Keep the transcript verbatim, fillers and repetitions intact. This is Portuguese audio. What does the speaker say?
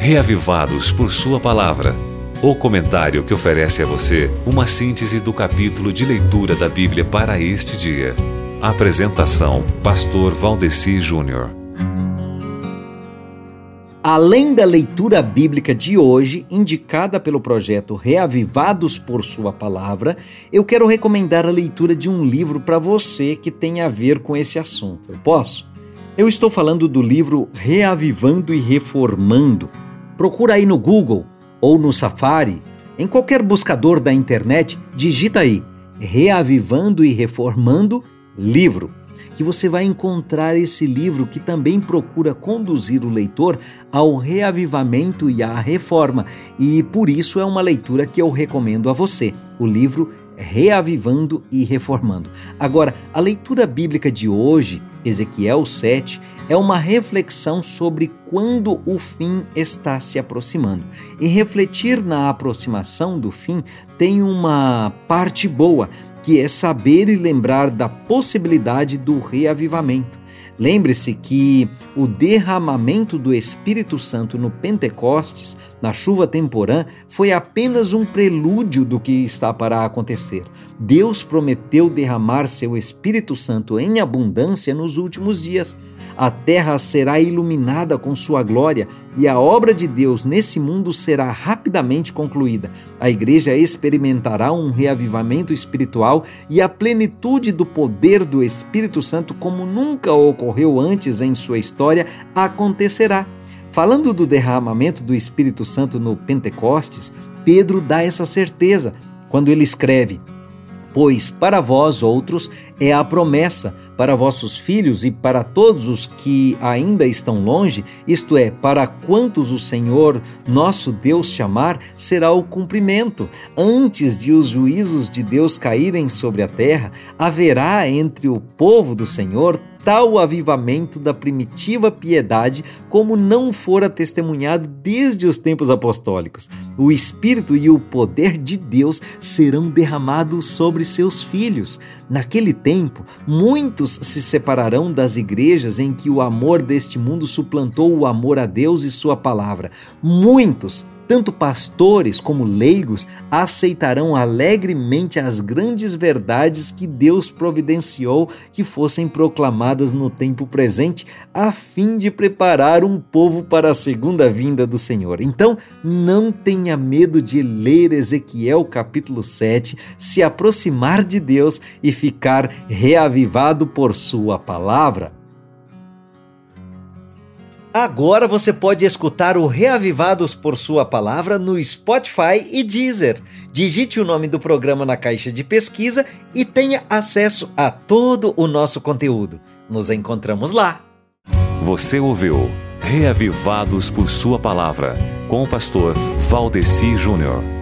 Reavivados por Sua Palavra. O comentário que oferece a você uma síntese do capítulo de leitura da Bíblia para este dia. Apresentação: Pastor Valdeci Júnior. Além da leitura bíblica de hoje, indicada pelo projeto Reavivados por Sua Palavra, eu quero recomendar a leitura de um livro para você que tem a ver com esse assunto. Eu posso? Eu estou falando do livro Reavivando e Reformando. Procura aí no Google ou no Safari, em qualquer buscador da internet, digita aí Reavivando e Reformando livro, que você vai encontrar esse livro que também procura conduzir o leitor ao reavivamento e à reforma, e por isso é uma leitura que eu recomendo a você, o livro Reavivando e Reformando. Agora, a leitura bíblica de hoje, Ezequiel sete, é uma reflexão sobre quando o fim está se aproximando. E refletir na aproximação do fim tem uma parte boa, que é saber e lembrar da possibilidade do reavivamento. Lembre-se que o derramamento do Espírito Santo no Pentecostes, na chuva temporã, foi apenas um prelúdio do que está para acontecer. Deus prometeu derramar seu Espírito Santo em abundância nos últimos dias. A terra será iluminada com sua glória e a obra de Deus nesse mundo será rapidamente concluída. A igreja experimentará um reavivamento espiritual e a plenitude do poder do Espírito Santo, como nunca ocorreu antes em sua história, acontecerá. Falando do derramamento do Espírito Santo no Pentecostes, Pedro dá essa certeza quando ele escreve: Pois para vós outros é a promessa, para vossos filhos e para todos os que ainda estão longe, isto é, para quantos o Senhor nosso Deus chamar, será o cumprimento. Antes de os juízos de Deus caírem sobre a terra, haverá entre o povo do Senhor tal avivamento da primitiva piedade como não fora testemunhado desde os tempos apostólicos. O Espírito e o poder de Deus serão derramados sobre seus filhos. Naquele tempo, muitos se separarão das igrejas em que o amor deste mundo suplantou o amor a Deus e sua palavra. Muitos, tanto pastores como leigos, aceitarão alegremente as grandes verdades que Deus providenciou que fossem proclamadas no tempo presente, a fim de preparar um povo para a segunda vinda do Senhor. Então, não tenha medo de ler Ezequiel capítulo sete, se aproximar de Deus e ficar reavivado por sua palavra. Agora você pode escutar o Reavivados por Sua Palavra no Spotify e Deezer. Digite o nome do programa na caixa de pesquisa e tenha acesso a todo o nosso conteúdo. Nos encontramos lá. Você ouviu Reavivados por Sua Palavra, com o pastor Valdeci Júnior.